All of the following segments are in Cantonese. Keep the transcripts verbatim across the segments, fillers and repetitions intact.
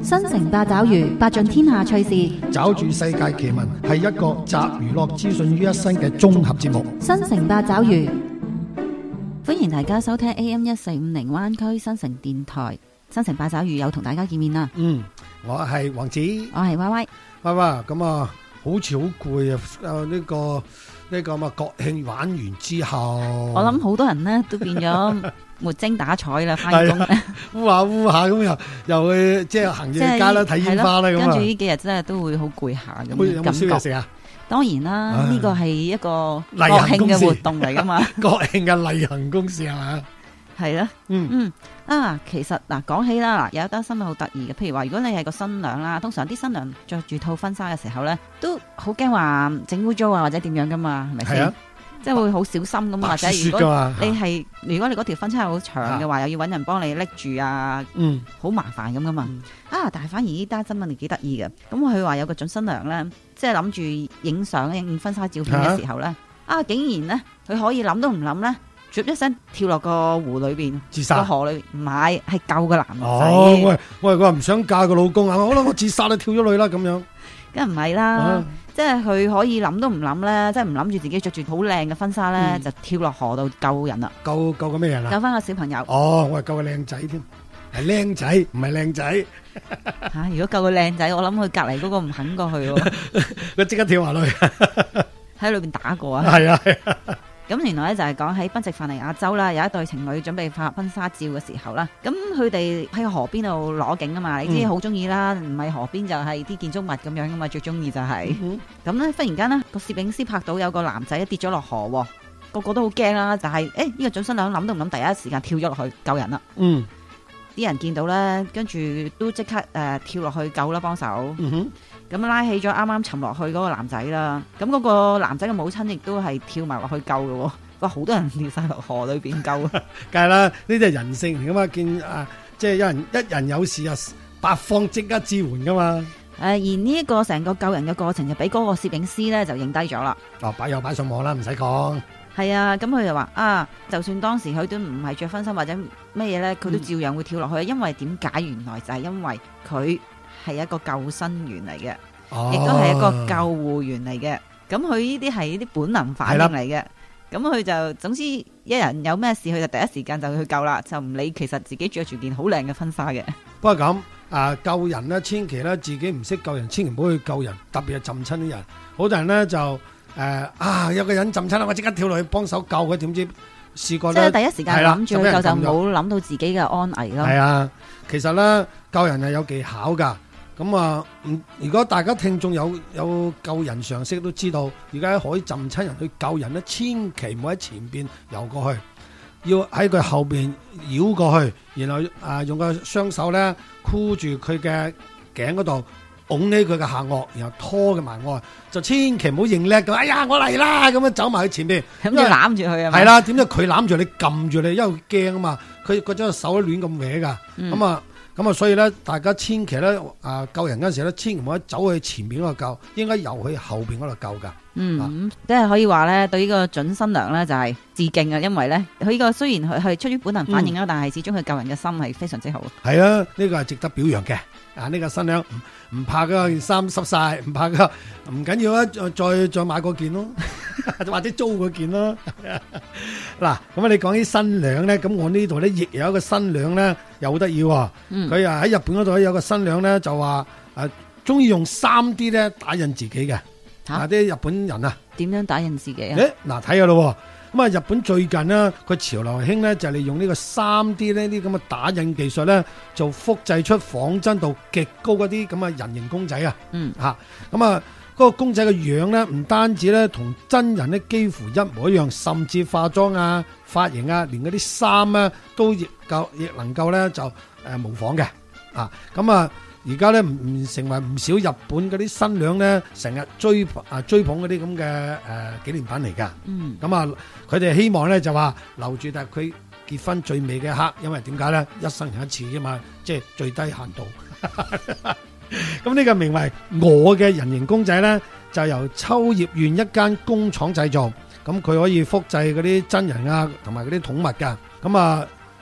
新城八爪魚，八盡天下趣事， 找住世界奇聞，係一個集娛樂資訊於一身嘅綜合節目。 新城八爪魚，歡迎大家收聽 A M 一四五零灣區新城電台。新城八爪魚又同大家見面啦。 嗯，我係王子， 我係 Y Y。 喂喂，咁啊，好似好攰啊！誒，呢個呢個嘛國慶玩完之後， 我諗好多人呢都變咗沒精打采啦，翻工烏下烏下咁又又去即係行夜街啦，睇煙花啦咁啊。 跟住呢幾日真係都會好攰下咁嘅有冇感覺。 燒嘢食啊？ 當然啦，呢個係一個國例行公事慶嘅活動嚟噶嘛。 國慶嘅例行公事係嘛？ 係啦， 嗯嗯啊，其實嗱講起啦，嗱有一單新聞好得意嘅，譬如話如果你係個新娘啦，通常啲新娘着住套婚紗嘅時候咧，都好驚話整污糟啊或者點樣噶嘛，係咪先？ 係啊， 即係會好小心咁，或者如果你係如果你嗰條婚紗係好長嘅話，又要搵人幫你拎住啊， 嗯， 好麻煩咁噶嘛。啊，但係反而呢單新聞係幾得意嘅，咁佢話有個準新娘咧，即係諗住影相影婚紗照片嘅時候咧，啊竟然咧佢可以諗都唔諗咧。啜一聲跳落個湖裏邊， 自殺個河裏邊，唔係係救個男仔。 哦，喂喂，佢話唔想嫁個老公啊，好啦，我自殺啦，跳咗女啦，咁樣， 梗唔係啦，啊、即係佢可以諗都唔諗咧，即係唔諗住自己着住好靚嘅婚紗咧，嗯、就跳落河度救人啦。 救救個咩人啊？ 救翻個小朋友。 哦，我係救個靚仔添，係靚仔，唔係靚仔。 吓、啊，如果救個靚仔，我諗佢隔籬嗰個唔肯過去喎。 佢即刻跳下去， 喺裏邊打過啊。 係啊係啊。 咁原來咧就係講喺賓夕凡尼亞州啦，有一對情侶準備拍婚紗照嘅時候啦，咁佢哋喺河邊度攞景啊嘛，你知好中意啦，唔係河邊就係啲建築物咁樣噶嘛，最中意就係、是，咁咧、嗯、忽然間呢個攝影師拍到有個男仔跌咗落河，個個都好驚啦，就係誒呢個準新娘諗都唔諗，第一時間跳咗落去救人啦，嗯，啲人見到咧，跟住都即刻誒、呃、跳落去救啦，幫手。嗯哼，咁拉起咗啱啱沉落去嗰個男仔啦，咁嗰個男仔嘅母親亦都係跳埋落去救嘅，哇！好多人跳晒落河裏邊救， 梗係啦，呢啲係人性嚟噶嘛，見啊，即係有人一人有事啊，八方即刻支援噶嘛。誒、呃， 而呢一個成個救人嘅過程就俾嗰個攝影師咧就影低咗啦。 哦，擺又擺上網啦，唔使講。 係啊，咁佢就話啊，就算當時佢都唔係着婚紗或者咩嘢咧，佢都照樣會跳落去，嗯、因為點解？原來就係因為佢係一個救生員嚟嘅，亦都係一個救護員嚟嘅。咁佢呢啲係啲本能反應嚟嘅。咁佢就總之一人有咩事，佢就第一時間就去救啦，就唔理其實自己着住件好靚嘅婚紗嘅。 不過咁啊，救人咧，千祈咧自己唔識救人，千祈唔好去救人，特別係浸親啲人。好多人咧就誒、呃、啊，有個人浸親啦，我即刻跳落去幫手救佢，點知試過咧， 即係第一時間諗住去救就冇諗到自己嘅安危咯。係啊，其實咧救人係有技巧噶。咁啊，唔如果大家聽眾有有救人常識都知道，而家可以浸親人去救人咧，千祈唔好喺前邊游過去，要喺佢後邊繞過去，然後啊用個雙手咧箍住佢嘅頸嗰度，拱起佢嘅下顎，然後拖佢埋岸，就千祈唔好認叻咁，哎呀我嚟啦咁樣走埋去前邊， 咁就攬住佢啊， 係啦，點解佢攬住你撳住你，因為驚啊嘛，佢嗰隻手都亂咁搲噶，咁、嗯、啊。咁啊，所以咧，大家千祈咧，啊救人嗰陣時咧，千祈唔好走去前邊嗰度救，應該游去後邊嗰度救噶。 嗯，即係、啊、可以話咧，對呢個準新娘咧就係致敬啊，因為咧，佢呢個雖然佢係出於本能反應啦，嗯、但係始終佢救人嘅心係非常之好。係啊，呢、這個係值得表揚嘅。啊，呢、這個新娘唔唔怕嗰件衫濕晒，唔怕噶，唔緊要啊，再再買嗰件咯，或者租嗰件咯。嗱，咁啊，你講起新娘咧，咁我呢度咧亦有一個新娘咧，又好得意喎。佢啊喺日本嗰度有個新娘咧，就話誒，中意用三 D 咧打印自己嘅。啊！啲日本人啊， 點樣打印自己啊？ 誒，嗱睇下咯，咁啊，日本最近呢，佢潮流興咧就係利用呢個三 D 呢啲咁嘅打印技術咧，就複製出仿真度極高嗰啲咁嘅人形公仔啊。嗯，吓咁啊，嗰個公仔嘅樣咧，唔單止咧同真人咧幾乎一模一樣，甚至化妝啊、髮型啊，連嗰啲衫啊都亦夠亦能夠咧就誒模仿嘅。啊，咁啊。而家咧唔唔成為唔少日本嗰啲新娘咧，成日追啊追捧嗰啲咁嘅誒紀念品嚟噶。嗯，咁啊，佢哋希望咧就話留住但係佢結婚最美嘅一刻，因為點解咧？一生人一次啫嘛，即係最低限度。咁呢個名為我嘅人形公仔咧，就由秋葉縣一間工廠製造。咁佢可以複製嗰啲真人啊，同埋嗰啲寵物噶。咁啊。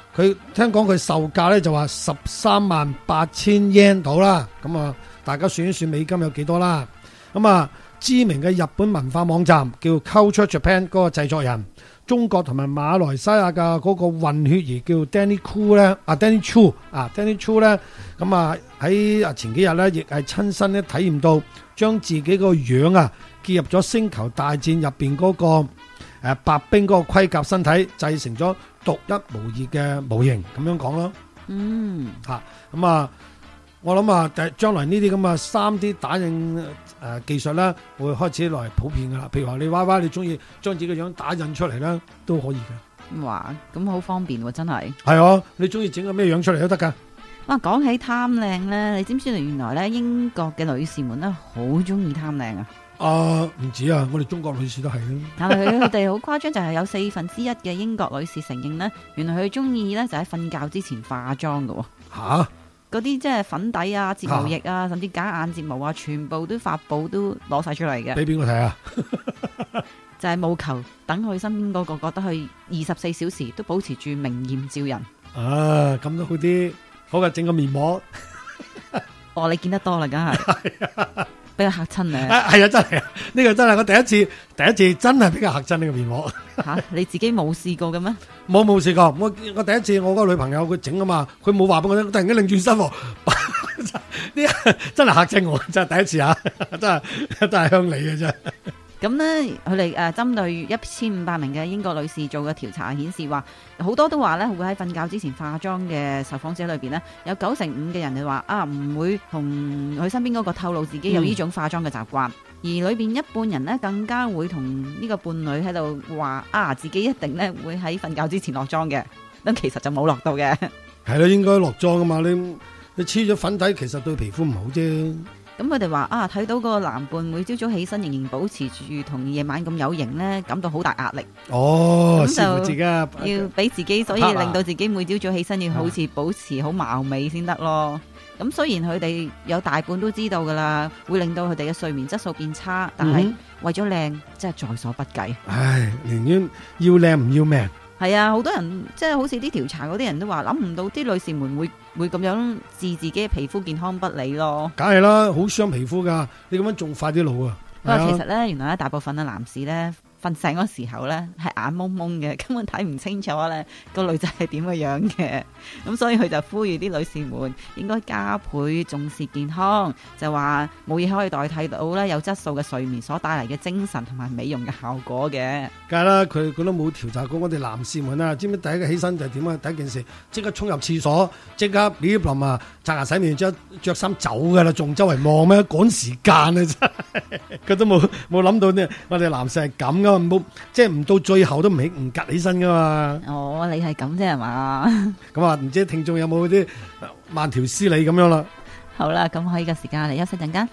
佢聽講佢售價咧就話十三萬八千 yen 到啦，咁啊大家算一算美金有幾多啦。咁啊知名嘅日本文化網站叫 Culture Japan 嗰個製作人，中國同埋馬來西亞嘅嗰個混血兒叫 Danny Chu 咧，啊 Danny Chu 啊 Danny Chu 咧，咁啊喺啊前幾日咧亦係親身咧體驗到將自己個樣啊結入咗星球大戰入邊嗰個誒白兵嗰個盔甲身體，製成咗獨一無二嘅模型，咁樣講咯。 嗯， 嚇咁啊，我諗啊，第將來呢啲咁嘅三 D 打印誒、呃、技術咧，會開始來普遍噶啦。譬如話你 Y Y，你中意將自己嘅樣打印出嚟咧，都可以嘅。 哇，咁好方便喎，真係。 係啊，你中意整個咩樣出嚟都得噶。 哇，講起貪靚咧，你知唔知道原來咧英國嘅女士們咧好中意貪靚啊？ 啊，唔止啊，我哋中國女士都係啊。 但係佢哋好誇張，就係有四分之一嘅英國女士承認咧，原來佢中意咧就喺瞓覺之前化妝㗎喎。 嚇！ 嗰啲即係粉底啊、睫毛液啊，甚至假眼睫毛啊，全部都發布都攞晒出嚟嘅。 俾邊個睇啊？ 就係務求等佢身邊嗰個覺得佢二十四小時都保持住明豔照人。 啊，咁都好啲，好嘅，整個面膜。 哦，你見得多啦，梗係。俾佢嚇親你。 係啊，真係啊，呢個真係我第一次，第一次真係俾佢嚇親呢個面膜。 吓，你自己冇試過嘅咩？ 冇冇試過，我我第一次我嗰個女朋友佢整啊嘛，佢冇話俾我聽，突然間擰轉身，呢真係嚇親我，真係第一次啊，真係真係向你嘅啫。 咁呢，佢哋誒針對一千五百名嘅英國女士做嘅調查顯示話，好多都話咧會喺瞓覺之前化妝嘅受訪者裏邊呢，有九成五嘅人就話啊唔會同佢身邊嗰個透露自己有呢種化妝嘅習慣，嗯、而裏邊一半人呢，更加會同呢個伴侶喺度話啊自己一定咧會喺瞓覺之前落妝嘅，咁其實就冇落到嘅。 係咯，應該落妝噶嘛，你你黐咗粉底，其實對皮膚唔好啫。 咁佢哋話啊，睇到個男伴每朝早起身仍然保持住同夜晚咁有型咧，感到好大壓力。 哦， 咁就自己要俾自己，所以令到自己每朝早起身要好似保持好貌美先得咯。咁雖然佢哋有大半都知道噶啦，會令到佢哋嘅睡眠質素變差，但係為咗靚，真係在所不計。 唉，寧願要靚唔要命。 係啊，好多人即係好似啲調查嗰啲人都話，諗唔到啲女士們會會咁樣置自己嘅皮膚健康不理咯。 梗係啦，好傷皮膚噶，你咁樣仲快啲老啊！ 不過其實咧，原來咧大部分嘅男士咧瞓醒嗰時候咧係眼蒙蒙嘅，根本睇唔清楚咧個女仔係點嘅樣嘅。咁所以佢就呼籲啲女士們應該加倍重視健康，就話冇嘢可以代替到咧有質素嘅睡眠所帶嚟嘅精神同埋美容嘅效果嘅。 梗係啦，佢佢都冇調查過我哋男士們啊，知唔知第一個起身就係點啊？第一件事即刻衝入廁所，即刻呢淋啊刷牙洗面，之後着衫走噶啦，仲周圍望咩？趕時間啊真係，佢都冇冇諗到呢，我哋男士係咁噶。冇即係唔到最後都唔起唔趌起身噶嘛。 哦，你係咁啫係嘛？ 咁啊，唔知聽眾有冇啲慢條斯理咁樣啦。 好啦，咁可以嘅時間嚟休息陣間。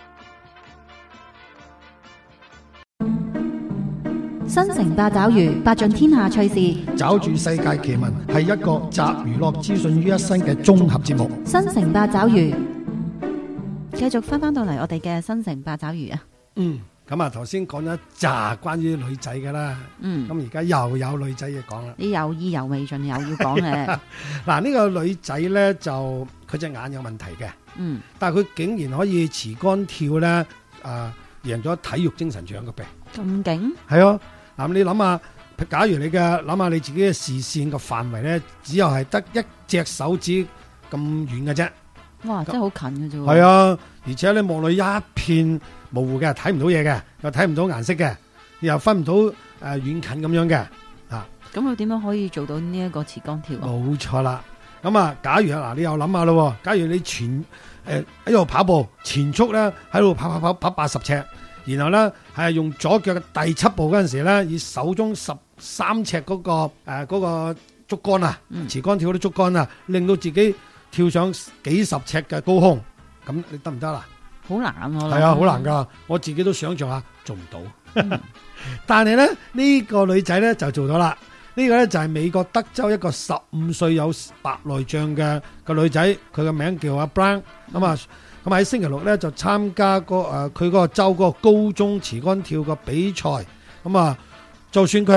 新城八爪魚，八盡天下趣事， 找住世界奇聞，係一個集娛樂資訊於一身嘅綜合節目。 新城八爪魚， 繼續翻翻到嚟我哋嘅新城八爪魚啊。 嗯。咁啊，頭先講咗一紮關於女仔噶啦，嗯，咁而家又有女仔嘢講啦。 你有意猶未盡，又要講嘅。 嗱，呢個女仔咧就佢隻眼有問題嘅，嗯，但係佢竟然可以持杆跳咧，啊，贏咗體育精神獎嘅病。咁勁？ 係啊，嗱，你諗下，假如你嘅諗下你自己嘅視線嘅範圍咧，只有係得一隻手指咁遠嘅啫。 哇，真係好近嘅啫。 係啊，而且咧望落一片模糊嘅，睇唔到嘢嘅，又睇唔到顏色嘅，又分唔到誒遠近咁樣嘅，啊！ 咁佢點樣可以做到呢一個持杆跳啊？ 冇錯啦，咁啊，假如啊嗱，你又諗下咯，假如你前誒喺度跑步，前速咧喺度跑跑跑跑八十尺，然後咧係用左腳嘅第七步嗰陣時咧，以手中十三尺嗰個誒嗰個竹竿啊，持杆跳嗰啲竹竿啊，令到自己跳上幾十尺嘅高空，咁你得唔得啦？ 好難喎！ 係啊，好難噶，我自己都想象下做唔到。嗯、但係咧呢、這個女仔咧就做到啦。呢、這個咧就係、是、美國德州一個十五歲有白內障嘅個女仔，佢個名叫阿 Brown。咁啊，咁喺星期六咧就參加個誒佢嗰個州嗰個高中持杆跳個比賽。咁啊，就算佢係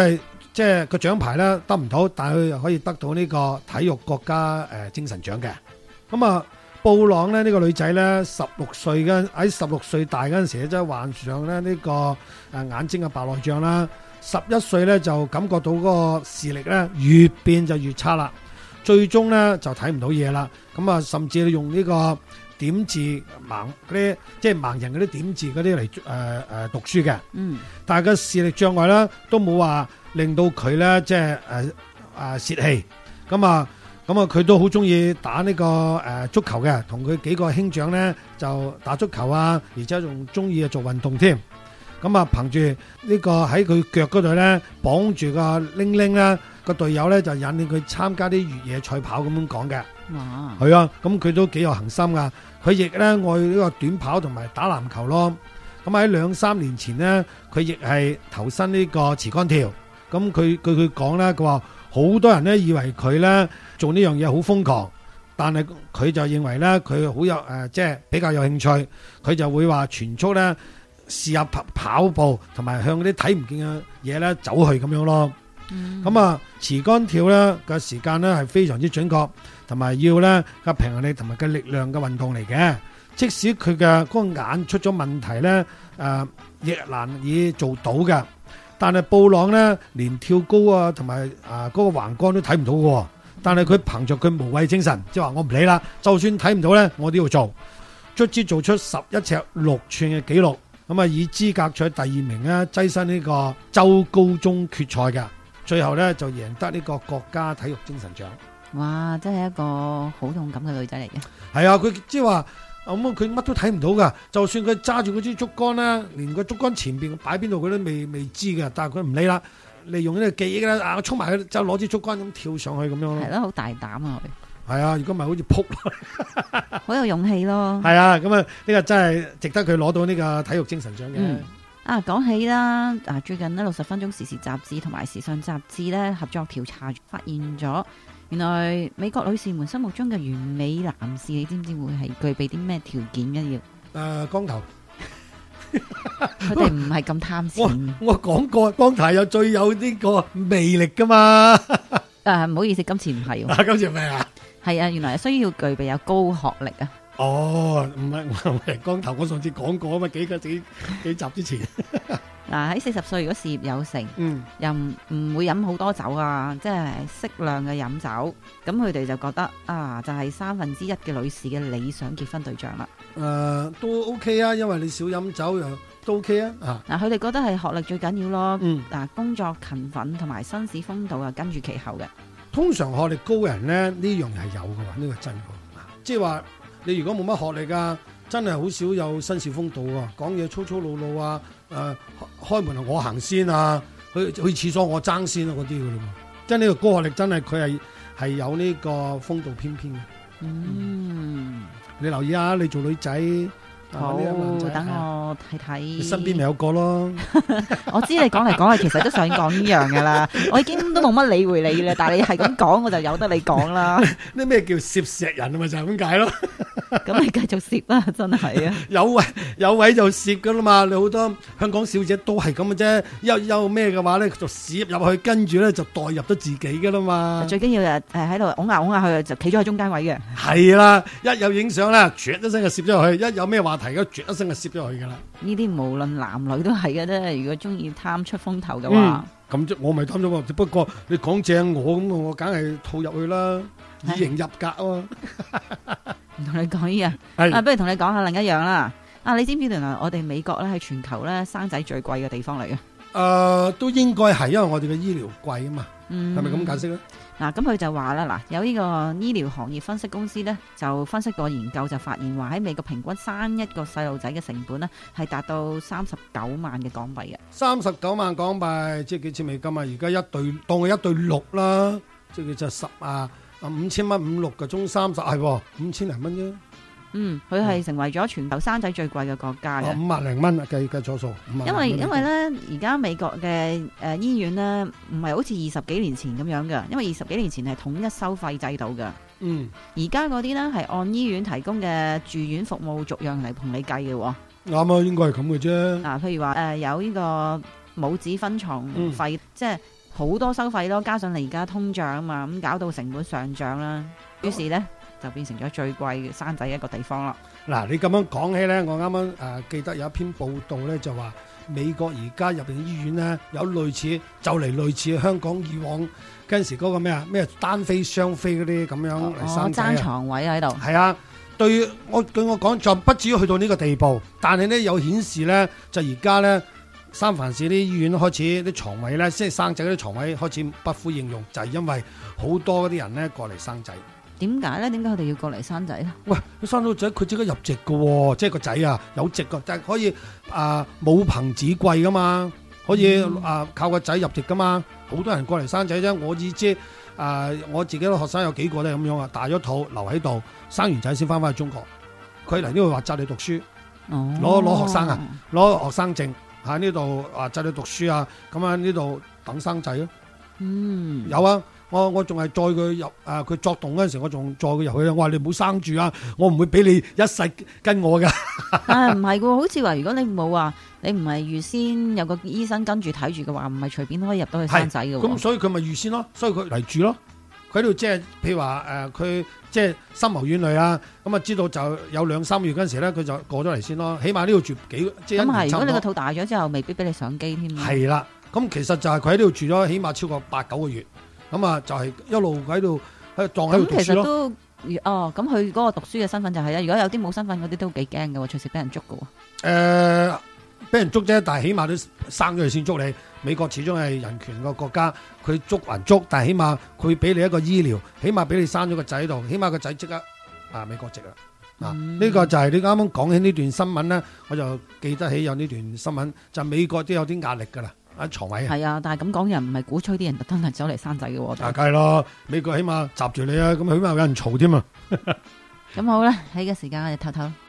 即係個獎牌咧得唔到，但係佢又可以得到呢個體育國家誒精神獎嘅。咁啊，布朗咧呢個女仔咧十六歲嘅喺十六歲大嗰陣時咧，即係患上咧呢個誒眼睛嘅白內障啦。十一歲咧就感覺到嗰個視力咧越變就越差啦，最終咧就睇唔到嘢啦。咁啊，甚至用呢個點字盲嗰啲，即係盲人嗰啲點字嗰啲嚟誒誒讀書嘅。嗯，但係個視力障礙咧都冇話令到佢咧即係誒誒泄氣。咁啊咁啊，佢都好中意打呢個誒足球嘅，同佢幾個兄長咧就打足球啊，而且仲中意做運動添。咁啊，憑住呢個喺佢腳嗰度咧綁住個鈴鈴啦，個隊友咧就引領佢參加啲越野賽跑咁樣講嘅。哇！係啊，咁佢都幾有恒心噶。佢亦咧愛呢個短跑同埋打籃球咯。咁喺兩三年前呢，佢亦係投身呢個持竿跳。咁佢據佢講咧，佢話好多人咧以為佢咧做呢樣嘢好瘋狂，但係佢就認為咧佢好有誒，即係比較有興趣。佢就會話全速咧試下跑跑步，同埋向嗰啲睇唔見嘅嘢咧走去咁樣咯。咁啊，持竿跳咧嘅時間咧係非常之準確，同埋要咧個平衡力同埋嘅力量嘅運動嚟嘅。即使佢嘅嗰個眼出咗問題咧，誒亦難以做到嘅。但係布朗咧連跳高啊同埋啊嗰個橫杆都睇唔到嘅，但係佢憑着佢無畏精神，即係話我唔理啦，就算睇唔到咧，我都要做。卒之做出十一尺六寸嘅紀錄，咁啊以資格取第二名咧，躋身呢個州高中決賽嘅。最後咧就贏得呢個國家體育精神獎。 哇！真係一個好勇敢嘅女仔嚟嘅。 係啊，佢即係話咁佢乜都睇唔到噶，就算佢揸住嗰支竹竿啦，連個竹竿前邊擺邊度佢都未未知嘅，但係佢唔理啦，利用呢個記憶啦，啊衝埋去就攞支竹竿咁跳上去咁樣咯。係咯，好大膽啊佢。係啊，如果唔係好似撲落， 好有勇氣咯。係啊，咁啊呢個真係值得佢攞到呢個體育精神獎嘅。嗯啊，講起啦，啊最近呢六十分鐘時事雜誌同埋時尚雜誌咧合作調查，發現咗原來美國女士們心目中嘅完美男士，你知唔知會係具備啲咩條件嘅？要誒光頭， 佢哋唔係咁貪錢。 我我講過，光頭有最有呢個魅力噶嘛。 誒唔好意思，今次唔係。 啊，今次係咩啊？ 係啊，原來需要具備有高學歷啊。 哦，唔係我係光頭，我上次講過啊嘛，幾個幾幾集之前。 嗱喺四十歲如果事業有成， 嗯， 又唔唔會飲好多酒啊，即係適量嘅飲酒，咁佢哋就覺得啊，就係、是、三分之一嘅女士嘅理想結婚對象啦。 誒、呃，都 OK 啊，因為你少飲酒又都 OK 啊。啊， 嗱，佢哋覺得係學歷最緊要咯。 嗯， 嗱，工作勤奮同埋紳士風度啊，跟住其後嘅。 通常學歷高人咧，呢樣係有嘅喎，呢個真嘅。即係話你如果冇乜學歷啊，真係好少有紳士風度啊，講嘢粗粗魯魯啊，誒、呃、開門啊我行先啊，去去廁所我爭先啊嗰啲嘅咯。即係呢個高學歷真係佢係係有呢個風度翩翩嘅。嗯，嗯，你留意下，你做女仔。 好，等我睇睇。 你身邊咪有個咯？ 我知你講嚟講去，其實都想講呢樣噶啦。我已經都冇乜理會你啦，但係你係咁講，我就由得你講啦。 呢咩叫攝石人啊？咪就係咁解咯。 咁你繼續攝啦，真係啊！ 有位有位就攝噶啦嘛。你好多香港小姐都係咁嘅啫。有有咩嘅話咧，就攝入去，跟住咧就代入咗自己噶啦嘛。 最緊要誒誒喺度拱下拱下去，就企咗喺中間位嘅。 係啦，一有影相啦，啜一聲就攝咗入去；一有咩話題，咁啜一聲就攝咗入去噶啦。呢啲無論男女都係嘅啫。如果中意貪出風頭嘅話， 咁即、嗯、我咪貪咗喎。只不過你講正我咁，我梗係套入去啦，以形入格啊。 唔同你講呢樣，啊，不如同你講下另一樣啦。啊，你知唔知原來我哋美國咧係全球咧生仔最貴嘅地方嚟嘅？誒、 呃，都應該係，因為我哋嘅醫療貴啊嘛。嗯，係咪咁解釋咧？ 嗱，咁佢就話啦，嗱，有呢個醫療行業分析公司咧，就分析過研究就發現話喺美國平均生一個細路仔嘅成本咧係達到三十九萬嘅港幣嘅。三十九萬港幣，即係幾錢美金啊？而家一對當佢一對六啦，即係就十啊啊五千蚊五六個鐘三十係五千零蚊啫。嗯，佢係成為咗全球生仔最貴嘅國家嘅。五萬零蚊啊，計計錯數。因為因為咧，而家美國嘅誒、呃、醫院咧，唔係好似二十幾年前咁樣嘅，因為二十幾年前係統一收費制度嘅。嗯，而家嗰啲咧係按醫院提供嘅住院服務逐樣嚟同你計嘅。啱啊，應該係咁嘅啫。嗱，譬如話誒、呃、有呢個母子分床費，嗯、即係。 好多收費咯，加上你而家通脹啊嘛，咁搞到成本上漲啦，於是呢，就變成咗最貴嘅生仔一個地方啦。 嗱，你咁樣講起咧，我啱啱誒記得有一篇報道咧，就話美國而家入邊嘅醫院咧，有類似就嚟類似香港以往嗰陣時嗰個咩啊咩單飛雙飛嗰啲咁樣嚟生仔啊， 爭床位喺度。 係啊，對我據我講就不至於去到呢個地步，但係咧有顯示咧，就而家咧三藩市啲醫院開始啲床位咧，即係生仔嗰啲床位開始不敷應用，就係因為好多嗰啲人咧過嚟生仔。 點解咧？點解佢哋要過嚟生仔咧？ 喂，佢生到仔，佢即刻入籍嘅喎，即係個仔啊有籍嘅，但係可以啊母憑子貴噶嘛，可以啊靠個仔入籍噶嘛。好多人過嚟生仔啫，我意知啊，我自己嘅學生有幾個都係咁樣啊，大咗肚留喺度，生完仔先翻返去中國。佢嚟呢度話扎你讀書，攞攞學生啊，攞學生證喺呢度話扎你讀書啊，咁啊呢度等生仔咯。 嗯， 有啊。我我仲係載佢入啊！佢作動嗰陣時，我仲載佢入去。我話你唔好生住啊！我唔會俾你一世跟我噶。 啊，唔係喎，好似話如果你冇話，你唔係預先有個醫生跟住睇住嘅話，唔係隨便可以入到去生仔嘅喎。 咁所以佢咪預先咯，所以佢嚟住咯。佢喺度即係譬如話誒，佢即係深謀遠慮啊。咁啊，知道就有兩三個月嗰陣時咧，佢就過咗嚟先咯。起碼呢度住幾即係一年差唔多。咁係，如果你個肚大咗之後，未必俾你上機添。 係啦，咁其實就係佢喺呢度住咗起碼超過八九個月。咁啊，就係一路喺度喺度當喺度讀書咯。咁其實都哦，咁佢嗰個讀書嘅身份就係咧，如果有啲冇身份嗰啲都幾驚嘅喎，隨時俾人捉嘅喎。 誒，俾人捉啫，但係起碼都生咗佢先捉你。美國始終係人權個國家，佢捉還捉，但係起碼佢俾你一個醫療，起碼俾你生咗個仔喺度，起碼個仔即刻啊美國籍啦。啊，呢個就係你啱啱講起呢段新聞咧，我就記得起有呢段新聞，就美國都有啲壓力㗎啦。喺床位係啊，但係咁講人唔係鼓吹啲人特登係走嚟生仔嘅喎。 大概咯，美國起碼閘住你啊，咁起碼有人嘈添啊。 咁好啦，喺個時間我哋唞唞。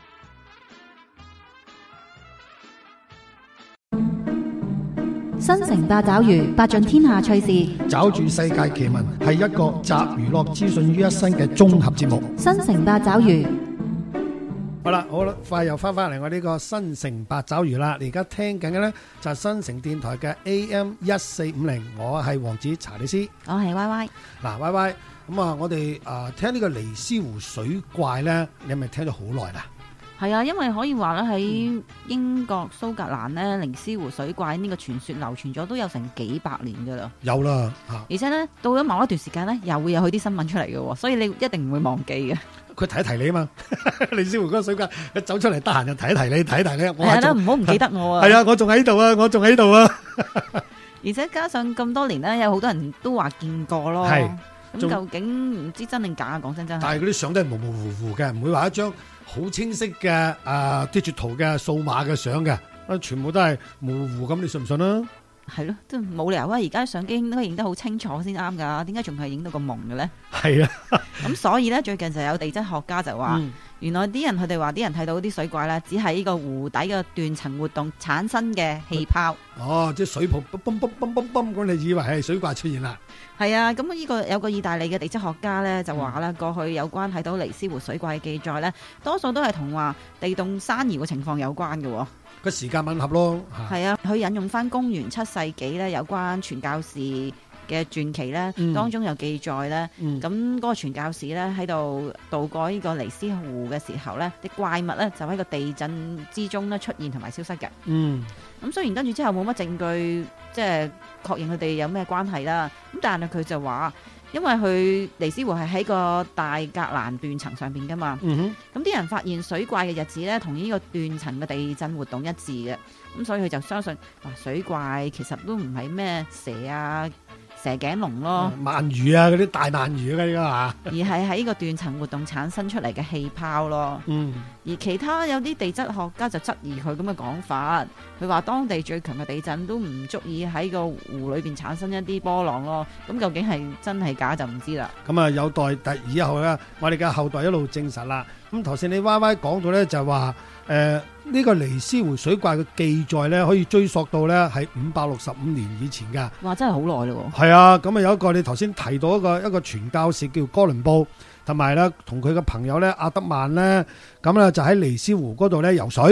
新城八爪魚，八盡天下趣事， 找住世界奇聞，係一個集娛樂資訊於一身嘅綜合節目。 新城八爪魚。 好啦，好啦，快又翻翻嚟我呢個新城八爪魚啦！你而家聽緊嘅呢，就係新城電台嘅 A M 一四五零，我係王子查理斯， 我係 Y Y。 嗱 Y Y，咁啊，我哋啊聽呢個尼斯湖水怪呢，你係咪聽咗好耐啦？ 係啊，因為可以話咧喺英國蘇格蘭呢，尼斯湖水怪呢個傳說流傳咗都有成幾百年噶啦。 有啦， 而且呢，到咗某一段時間呢，又會有佢啲新聞出嚟嘅，所以你一定唔會忘記嘅。佢提一提你啊嘛，尼斯湖嗰個水怪，佢走出嚟得閒就提一提你，提一提你。 係啦，唔好唔記得我啊。 係啊，我仲喺度啊，我仲喺度啊。 而且加上咁多年咧，有好多人都話見過咯。係咁，究竟唔知真定假啊？講真真係。但係嗰啲相都係模模糊糊嘅，唔會話一張好清晰嘅啊 digital 嘅數碼嘅相嘅，全部都係模糊咁，你信唔信啊？係咯，都冇理由啊！而家相機應該影得好清楚先啱噶，點解仲係影到咁蒙嘅咧？係啊，咁所以咧，最近就有地質學家就話，嗯、原來啲人佢哋話啲人睇到啲水怪咧，只係呢個湖底嘅斷層活動產生嘅氣泡。哦，即係水泡嘣嘣嘣嘣嘣咁，你以為係水怪出現啦？係啊，咁呢個有個意大利嘅地質學家咧就話咧，嗯、過去有關睇到尼斯湖水怪嘅記載咧，多數都係同話地動山搖嘅情況有關嘅。個時間吻合咯，係啊，佢引用翻公元七世紀咧有關傳教士嘅傳奇咧，嗯、當中有記載咧，咁嗰、嗯、個傳教士咧喺度渡過呢個尼斯湖嘅時候咧，啲怪物咧就喺個地震之中咧出現同埋消失嘅。嗯，咁雖然跟住之後冇乜證據，即係確認佢哋有咩關係啦，咁但係佢就話。因為佢尼斯湖係喺個大格蘭斷層上邊噶嘛，咁啲、嗯、哼人發現水怪嘅日子咧，同呢個斷層嘅地震活動一致嘅，咁所以佢就相信，哇，水怪其實都唔係咩蛇啊、蛇頸龍咯，鰻魚啊嗰啲大鰻魚嗰啲啊，而係喺呢個斷層活動產生出嚟嘅氣泡咯。嗯，而其他有啲地質學家就質疑佢咁嘅講法，佢話當地最強嘅地震都唔足以喺個湖裏邊產生一啲波浪咯。咁究竟係真係假就唔知啦。咁啊有待第以後咧，我哋嘅後代一路證實啦。咁頭先你 Y Y 講到咧就話，誒呢個尼斯湖水怪嘅記載咧，可以追溯到咧係五百六十五年以前噶。哇，真係好耐咯。係啊，咁啊有一個你頭先提到一個一個傳教士叫哥倫布，同埋咧同佢嘅朋友咧阿德曼咧，咁咧就喺尼斯湖嗰度咧游水。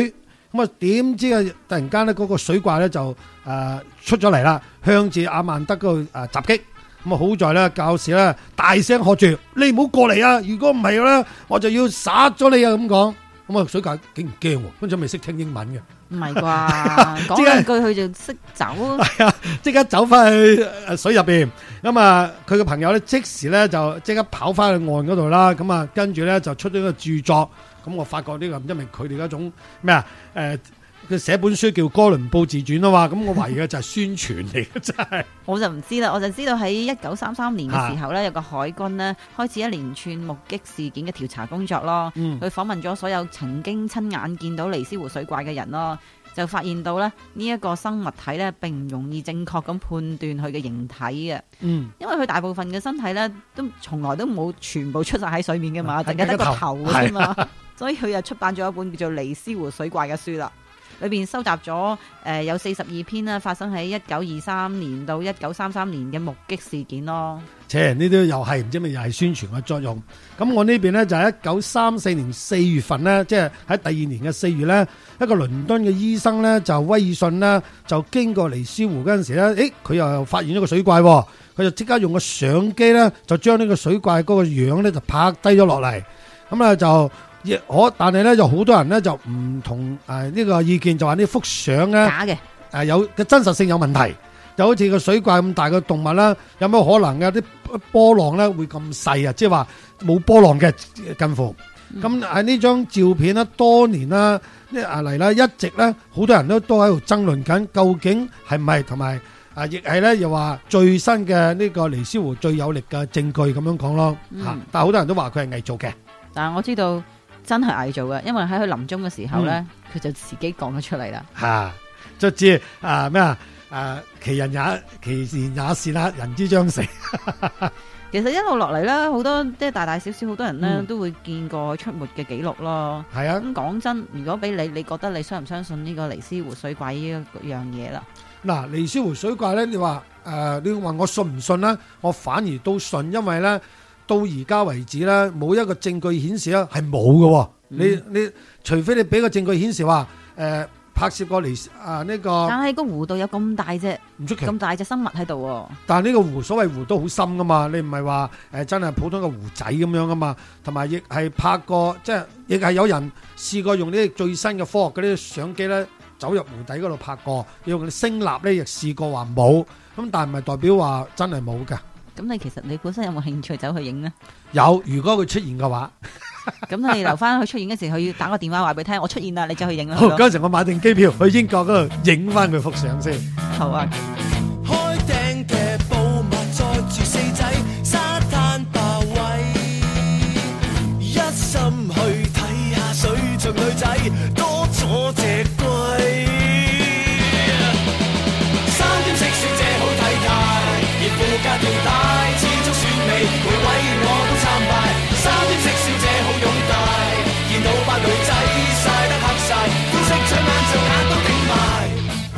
咁啊點知啊突然間咧嗰個水怪咧就誒、呃、出咗嚟啦，向住阿曼德嗰度誒襲擊。咁啊好在咧教士咧大聲喝住：你唔好過嚟啊！如果唔係咧，我就要殺咗你啊！咁講。咁啊水怪竟然驚喎，跟住未識聽英文嘅。 唔係啩？講兩句佢就識走。 係啊，即刻走翻去水入邊。咁啊，佢嘅朋友咧即時咧就即刻跑翻去岸嗰度啦。咁啊，跟住咧就出咗個著作。咁我發覺呢個因為佢哋嗰種咩啊？誒，佢寫本書叫《哥倫布自傳》啊嘛。咁我懷疑嘅就係宣傳嚟嘅，真係。 我就唔知啦，我就知道喺一九三三年嘅時候咧，有個海軍呢開始一連串目擊事件嘅調查工作咯。佢訪問咗所有曾經親眼見到尼斯湖水怪嘅人咯。就發現到咧呢一個生物體咧並唔容易正確咁判斷佢嘅形體嘅，嗯，因為佢大部分嘅身體咧都從來都冇全部出晒喺水面嘅嘛，淨係得個頭啫嘛，所以佢就出版咗一本叫做《尼斯湖水怪》嘅書啦。裏邊收集咗誒、呃、有四十二篇啦，發生喺一九二三年到一九三三年嘅目擊事件咯。切， 呢啲又係唔知咪又係宣傳嘅作用。咁我呢邊呢，就係一九三四年四月份呢，即係喺第二年嘅四月呢，一個倫敦嘅醫生呢，就威爾遜呢，就經過尼斯湖嗰陣時呢，誒佢又發現咗個水怪，佢就即刻用個相機呢，就將呢個水怪嗰個樣呢，就拍低咗落嚟，咁啊就。亦可，但係咧就好多人咧就唔同誒呢個意見，就話呢幅相咧假嘅，誒有嘅真實性有問題，就好似個水怪咁大嘅動物啦，有冇可能嘅啲波浪咧會咁細啊？即係話冇波浪嘅近乎。咁喺呢張照片咧，多年啦呢啊嚟啦，一直咧好多人都都喺度爭論緊，究竟係唔係同埋啊？亦係咧又話最新嘅呢個尼斯湖最有力嘅證據咁樣講咯嚇。但係好多人都話佢係偽造嘅。但係我知道。真係偽造嘅，因為喺佢臨終嘅時候咧，佢、嗯、就自己講咗出嚟啦。吓，卒之啊咩啊，誒，其人也其言也是啦，人之將死。其實一路落嚟咧，好多即係大大小小好多人咧、嗯、都會見過出沒嘅記錄咯。係啊，咁講真，如果俾你，你覺得你相唔相信呢個尼斯湖水怪呢一樣嘢啦？嗱，尼斯湖水怪咧，你話誒、呃，你話我信唔信咧？我反而都信，因為咧。到而家為止咧，冇一個證據顯示咧係冇嘅。你你除非你俾個證據顯示話，誒、呃、拍攝過嚟啊呢個。但係個湖度有咁大隻，唔出奇咁大隻生物喺度。但係呢個湖所謂湖都好深噶嘛，你唔係話誒真係普通嘅湖仔咁樣噶嘛。同埋亦係拍過，即係亦係有人試過用呢啲最新嘅科學嗰啲相機咧，走入湖底嗰度拍過，用啲聲納咧亦試過話冇。咁但係唔係代表話真係冇㗎。咁你其實你本身有冇興趣走去影呢？有，如果佢出現嘅話，咁你留翻佢出現嗰時，佢要打個電話話俾你聽，我出現啦，你就去影啦。好，嗰陣時我買定機票去英國嗰度影翻佢幅相先。好啊。開頂嘅寶馬載住四仔，沙灘霸位，一心去睇下水象女仔，多咗隻龜。三點式小姐好睇態，熱褲加條帶。每位我都參拜，三點式小姐好勇大，見到班女仔曬得黑晒，膚色搶眼就眼都頂埋。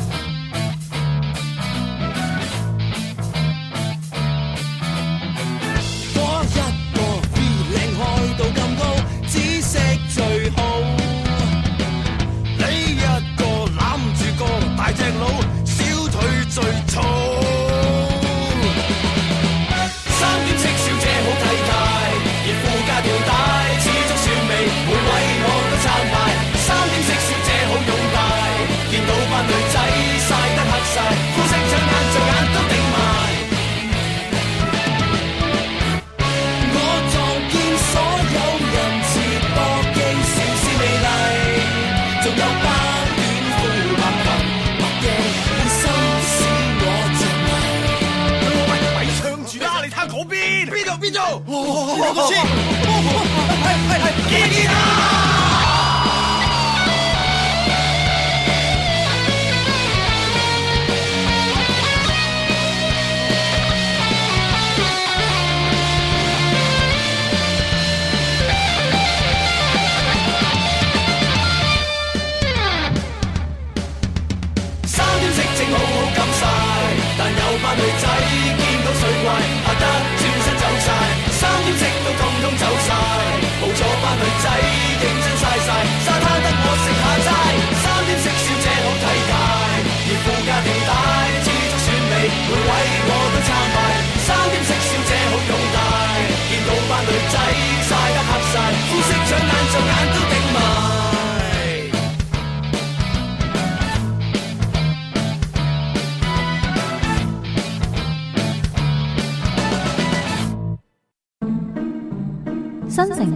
嗰一個 feeling 開到咁高，紫色最好。你一個攬住個大隻佬，小腿最粗。女仔曬得黑晒，膚色搶眼就眼都頂埋。我撞見所有人切多機，笑是美麗，仲有班短褲白裙白嘅，你心使我着迷。喂，咪唱住啦，你睇下嗰邊，邊度邊度？哦，呢個先，係係係，見見啊！女仔見到水怪，嚇得轉身走晒，三點式都通通走晒，冇咗班女仔認真晒晒，沙灘得我食下齋，三點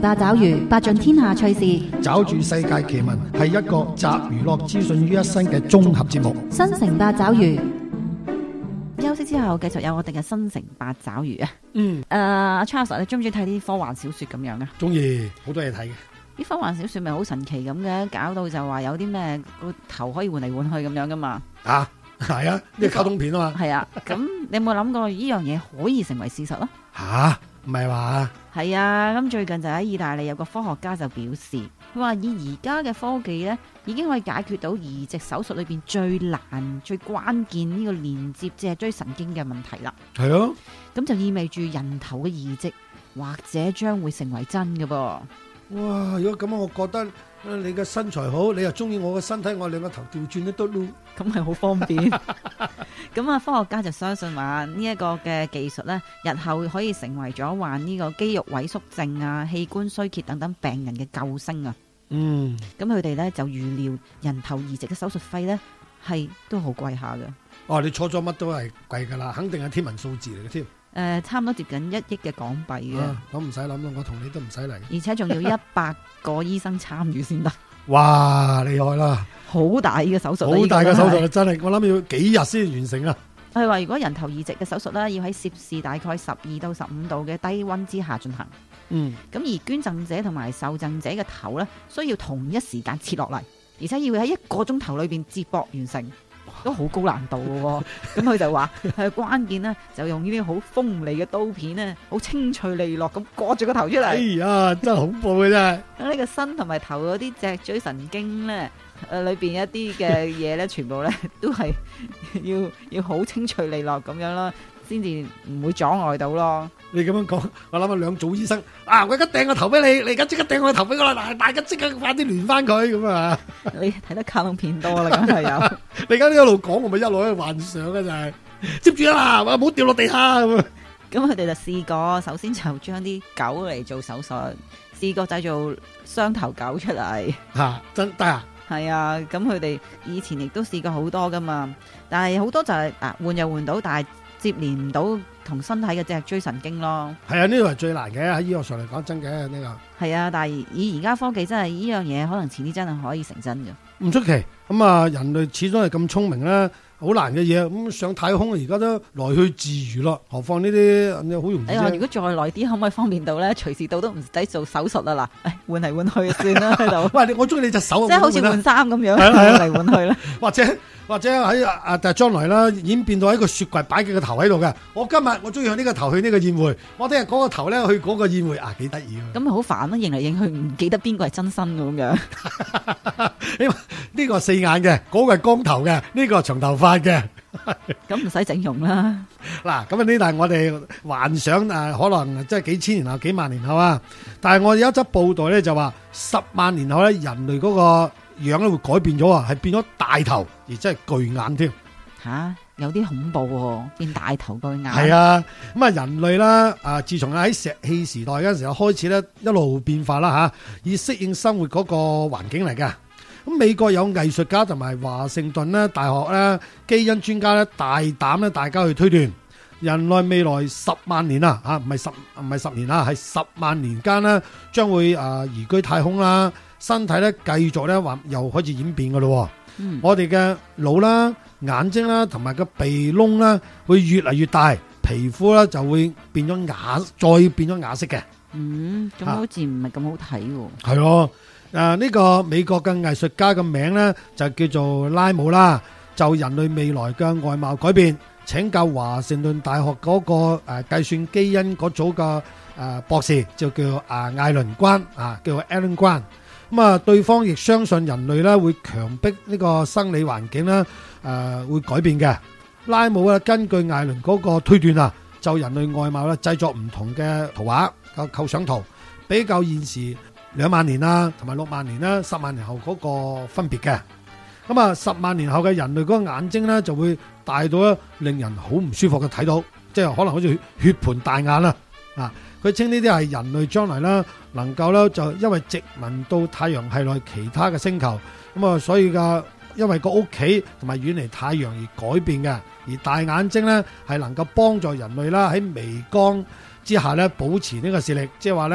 八爪魚，八盡天下趣事， 找住世界奇聞係一個集娛樂資訊於一身嘅綜合節目。 新城八爪魚。 休息之後繼續有我哋嘅新城八爪魚啊。 嗯， 誒、uh, Charles 你中唔中意睇啲科幻小說咁樣啊？ 中意，好多嘢睇嘅。 啲科幻小說咪好神奇咁嘅，搞到就話有啲咩個頭可以換嚟換去咁樣噶嘛。 啊，係啊，呢個卡通片啊嘛。 係啊，咁你有冇諗過呢樣嘢可以成為事實咯？ 吓，唔係話？ 係啊，咁最近就喺意大利有個科學家就表示，佢話以而家嘅科技呢，已經可以解決到移植手術裏邊最難、最關鍵呢個連接脊椎神經嘅問題啦。 係啊， 咁就意味住人頭嘅移植或者將會成為真嘅噃。 哇！如果咁我覺得你嘅身材好，你又中意我嘅身體，我兩個頭調轉都得咯。 咁係好方便。咁啊，科學家就相信話呢一個嘅技術呢，日後可以成為咗患呢個肌肉萎縮症啊、器官衰竭等等病人嘅救星啊。 嗯。咁佢哋呢就預料人頭移植嘅手術費呢係都好貴下嘅。 哦，你錯咗乜都係貴噶啦，肯定係天文數字嚟嘅添。 誒、呃，差唔多接近一億嘅港幣嘅， 咁唔使諗啦，我同你都唔使嚟， 而且仲要一百個醫生參與先得。 哇，厲害啦！ 好大嘅手術， 好大嘅手術真係，我諗要幾日先完成啊！ 佢話如果人頭移植嘅手術咧，要喺攝氏大概十二到十五度嘅低溫之下進行。嗯，咁而捐贈者同埋受贈者嘅頭咧，需要同一時間切落嚟，而且要喺一個鐘頭裏邊接駁完成。都好高難度嘅喎，咁佢就話係關鍵呢，就用呢啲好鋒利嘅刀片呢，好清脆利落咁割住個頭出嚟。哎呀，真係恐怖嘅真係。 咁呢個身同埋頭嗰啲脊椎神經呢，誒裏邊一啲嘅嘢呢，全部呢都係要要好清脆利落咁樣咯，先至唔會阻礙到咯。 你咁樣講，我諗下兩組醫生啊，我而家掟個頭俾你，你而家即刻掟我個頭俾我啦，嗱，大家即刻快啲聯翻佢咁啊！ 你睇得卡通片多啦，咁係有。 你而家呢一路講，我咪一路喺度幻想嘅就係接住啦，唔好掉落地下咁。 咁佢哋就試過，首先就將啲狗嚟做手術，試過製造雙頭狗出嚟。 吓、啊，真得啊！ 係啊，咁佢哋以前亦都試過好多噶嘛，但係好多就係嗱換又換到，但係接連唔到同身體嘅脊椎神經咯。係啊， 呢個係最難嘅，喺醫學上嚟講真嘅呢、這個。係啊，但係以而家科技真係呢樣嘢，可能遲啲真係可以成真嘅。 唔出奇，咁啊人類始終係咁聰明啦，好難嘅嘢，咁上太空而家都來去自如咯，何況呢啲好容易。 你話如果再耐啲，可唔可以方便到咧？隨時到都唔使做手術啦，嗱，誒換嚟換去算啦喺度。 喂，我中意你隻手， 即係好似換衫咁樣，換嚟換去啦。 或者或者喺啊啊，但係將來啦，演變到喺個雪櫃擺幾個頭喺度嘅。我今日我中意向呢個頭去呢個宴會，我聽日嗰個頭咧去嗰個宴會啊，幾得意。咁咪好煩咯，認嚟認去唔記得邊個係真身咁樣。 因為呢個係四眼嘅，嗰、嗰個係光頭嘅，呢、呢個係長頭髮嘅。 咁唔使整容啦。嗱， 咁啊呢，但係我哋幻想誒，可能即係幾千年後、幾萬年後啊。但係我有一則報道咧，就話十萬年後咧，人類嗰個樣咧會改變咗啊，係變咗大頭，而真係巨眼添。 吓、啊，有啲恐怖喎，變大頭巨眼。 係啊，咁啊人類啦，啊自從喺石器時代嗰陣時候開始咧，一路變化啦吓，以適應生活嗰個環境嚟嘅。咁美國有藝術家同埋華盛頓咧大學咧基因專家咧大膽咧大家去推斷，人類未來十萬年啊，吓唔係十唔係十年啊，係十萬年間咧將會啊移居太空啦，身體咧繼續咧話又開始演變噶咯。嗯，我哋嘅腦啦、眼睛啦同埋個鼻窿啦會越嚟越大，皮膚咧就會變咗啞，再變咗啞色嘅。 嗯，咁好似唔係咁好睇喎。 係咯。誒、啊，呢、這個美國嘅藝術家嘅名呢，就叫做拉姆啦，就人類未來嘅外貌改變，請教華盛頓大學嗰、那個誒、呃、計算基因嗰組嘅誒、呃、博士，就叫啊艾倫關啊，叫 Alan 關。咁啊，對方亦相信人類咧會強迫呢個生理環境咧誒、呃、會改變嘅。拉姆啊，根據艾倫嗰個推斷啊，就人類外貌咧製作唔同嘅圖畫個構想圖，比較現時兩萬年啦，同埋六萬年啦，十萬年後嗰個分別嘅。咁啊，十萬年後嘅人類嗰個眼睛咧就會大到咧令人好唔舒服嘅睇到，即係可能好似血盆大眼啦。啊，佢稱呢啲係人類將來啦，能夠咧就因為殖民到太陽系內其他嘅星球，咁啊，所以嘅因為個屋企同埋遠離太陽而改變嘅。而大眼睛咧係能夠幫助人類啦喺微光之下咧保持呢個視力，即係話咧。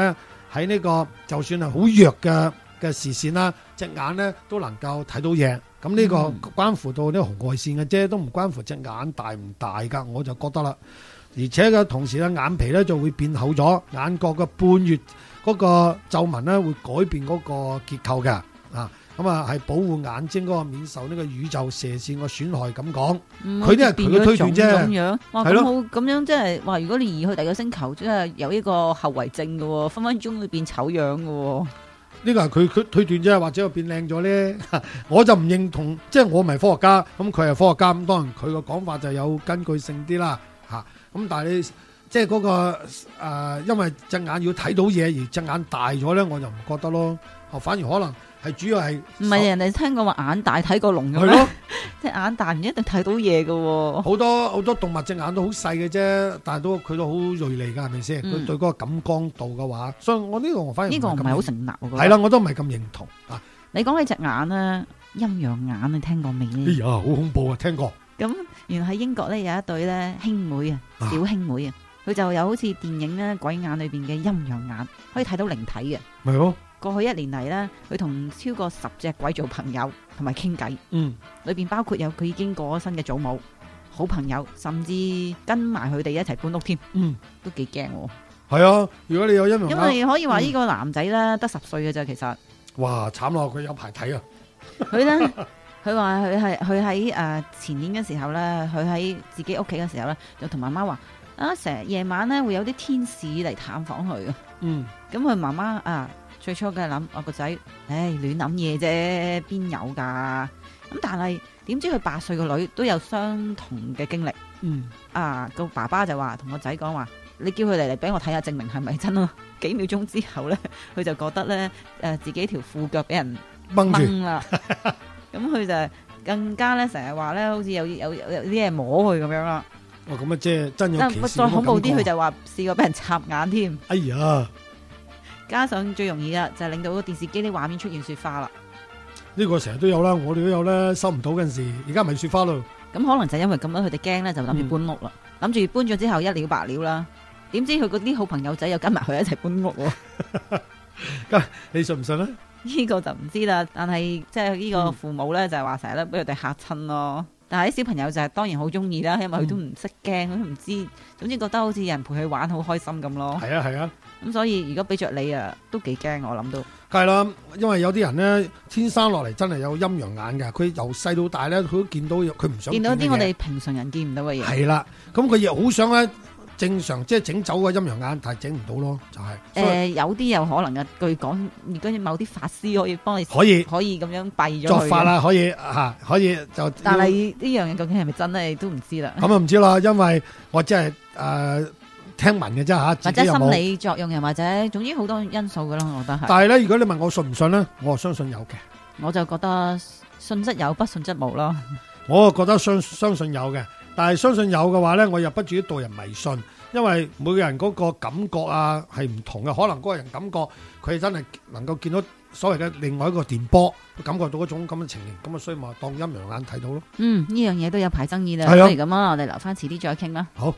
喺呢個就算係好弱嘅嘅視線啦，隻眼咧都能夠睇到嘢。咁呢個關乎到呢個紅外線嘅啫，都唔關乎隻眼大唔大噶，我就覺得啦。而且嘅同時咧，眼皮咧就會變厚咗，眼角嘅半月嗰個皺紋咧會改變嗰個結構嘅啊。咁啊，係保護眼睛嗰個免受呢個宇宙射線嘅損害咁講。佢啲係佢嘅推斷啫。 咁樣，哇，咁好，咁樣即係話，如果你移去第二個星球，即係有呢個後遺症嘅喎，分分鐘會變醜樣嘅喎。 呢個係佢佢推斷啫，或者變靚咗咧。我就唔認同，即係我唔係科學家，咁佢係科學家，咁當然佢個講法就有根據性啲啦。嚇，咁但係你即係嗰個誒，因為隻眼要睇到嘢，而隻眼大咗咧，我就唔覺得咯。反而可能。係主要係唔係人哋聽過話眼大睇過龍嘅咩？係咯，即係眼大唔一定睇到嘢嘅。好多好多動物隻眼都好細嘅啫，但係都佢都好銳利㗎，係咪先？佢、嗯、對嗰個感光度嘅話，所以我呢個我反而呢個唔係好成立。係啦，我都唔係咁認同啊。 你講起隻眼咧，陰陽眼你聽過未咧？ 哎呀，好恐怖啊！聽過。 咁原來喺英國咧有一對咧兄妹啊，小兄妹啊，佢就有好似電影咧鬼眼裏邊嘅陰陽眼，可以睇到靈體嘅。 係咯。 過去一年嚟咧，佢同超過十隻鬼做朋友，同埋傾偈。嗯，裏邊包括有佢已經過咗身嘅祖母、好朋友，甚至跟埋佢哋一齊搬屋添。嗯，都幾驚。 係啊，如果你有陰陽眼， 因為可以話呢個男仔咧得十歲嘅咋，其實。 哇，慘咯！佢有排睇啊。 佢咧，佢話佢係佢喺誒前年嘅時候咧，佢喺自己屋企嘅時候咧，就同媽媽話啊，成日夜晚咧會有啲天使嚟探訪佢嘅。嗯，咁佢媽媽啊。最初梗係諗我個仔，唉亂諗嘢啫，邊有噶？咁但係點知佢八歲個女都有相同嘅經歷。嗯，啊個爸爸就話同個仔講話，你叫佢嚟嚟俾我睇下，證明係咪真咯？幾秒鐘之後咧，佢就覺得咧，誒、呃、自己條褲腳俾人掹住啦。咁佢就更加咧，成日話咧，好似有有有啲嘢摸佢咁樣啦。 哇！咁啊，即係真有其事。 再恐怖啲，佢就話試過俾人插眼添。 哎呀！ 加上最容易啦，就係令到個電視機啲畫面出現雪花啦。 呢個成日都有啦，我哋都有啦，收唔到嗰陣時，而家咪雪花咯。 咁可能就因為咁樣，佢哋驚咧，就諗住搬屋啦，諗住、嗯、搬咗之後一了百了啦。點知佢嗰啲好朋友仔又跟埋佢一齊搬屋喎。 你信唔信咧？ 呢個就唔知啦。但係即係呢個父母咧，就係話成日咧俾佢哋嚇親咯。但係啲小朋友就係當然好中意啦，因為佢都唔識驚，佢都唔知，總之覺得好似有人陪佢玩，好開心咁咯。係啊係啊。咁所以如果俾着你啊，都幾驚，我諗到。係啦， 因為有啲人咧天生落嚟真係有陰陽眼嘅，佢由細到大咧，佢都見到佢唔想見到啲我哋平常人見唔到嘅嘢。 係啦，咁佢亦好想咧正常即係整走個陰陽眼，但係整唔到咯，就係、是。誒、呃， 有啲有可能嘅，據講如果某啲法師可以幫你， 可以可以咁樣閉咗佢。 作法啦，可以吓、啊，可以就。 但係呢樣嘢究竟係咪真咧，都唔知啦。 咁啊唔知啦，因為我真係誒。呃聽聞嘅啫吓， 或者心理作用又或者，總之好多因素噶啦，我覺得係。 但係咧，如果你問我信唔信咧，我相信有嘅。 我就覺得信則有，不信則無咯。 我就覺得相相信有嘅，但係相信有嘅話咧，我又不至於導人迷信，因為每個人嗰個感覺啊係唔同嘅，可能嗰個人感覺佢真係能夠見到所謂嘅另外一個電波，感覺到嗰種咁嘅情形，咁啊所以咪當陰陽眼睇到咯。 嗯，呢樣嘢都有排爭議啦。係啊，不如咁啊，我哋留翻遲啲再傾啦。 好。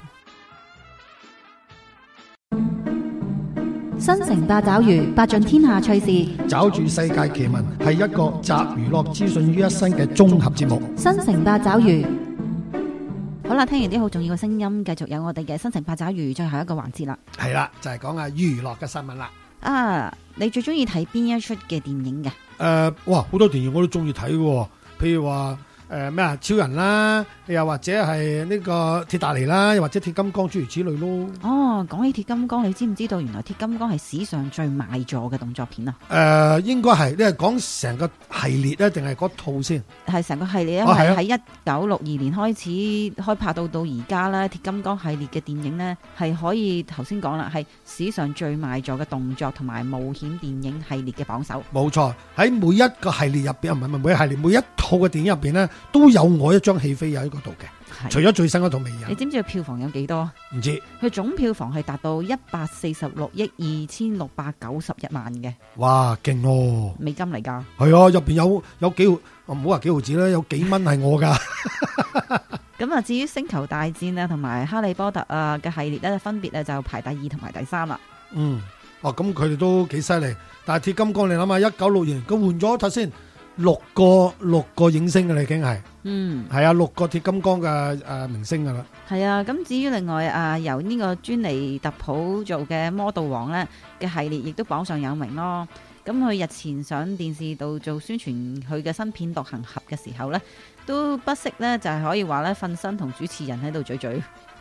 新城八爪魚，八盡天下趣事， 找住世界奇聞，係一個集娛樂資訊於一身嘅綜合節目。 新城八爪魚， 好啦，聽完啲好重要嘅聲音，繼續有我哋嘅新城八爪魚最後一個環節啦。 係啦，就係講下娛樂嘅新聞啦。 啊，你最中意睇邊一出嘅電影嘅？誒、 呃，哇，好多電影我都中意睇嘅，譬如話。誒咩啊？超人啦，又或者係呢個鐵達尼啦，又或者鐵金剛諸如此類咯。 哦，講起鐵金剛，你知唔知道原來鐵金剛係史上最賣座嘅動作片啊？誒、 呃，應該係，你係講成個系列咧，定係嗰套先？係成個系列，因為喺一九六二年開始開拍到到而家咧，鐵金剛系列嘅電影呢，係可以頭先講啦，係史上最賣座嘅動作同埋冒險電影系列嘅榜首。 冇錯，喺每一個系列入邊，唔係唔係每一個系列，每一套嘅電影入邊呢，都有我一張戲飛喺嗰度嘅，除咗最新嗰套未有。 你知唔知佢票房有幾多？ 唔知。佢總票房係達到一百四十六億二千六百九十一萬嘅。 哇，勁咯！ 美金嚟噶。 係啊，入邊有有幾毫，唔好話幾毫子啦，有幾蚊係我噶。 咁啊，至於星球大戰啊，同埋哈利波特啊嘅系列咧，分別咧就排第二同埋第三啦。 嗯。 哦，咁佢哋都幾犀利。但係鐵金剛你諗下，一九六年佢換咗睇先，六個六個影星嘅啦已經係， 嗯， 係啊，六個鐵金剛嘅誒明星噶啦。 係啊，咁至於另外啊，由呢個專尼特普做嘅魔道王咧嘅系列，亦都榜上有名咯。咁佢日前上電視度做宣傳佢嘅新片《獨行俠》嘅時候咧，都不惜咧就係可以話咧瞓身同主持人喺度嘴嘴，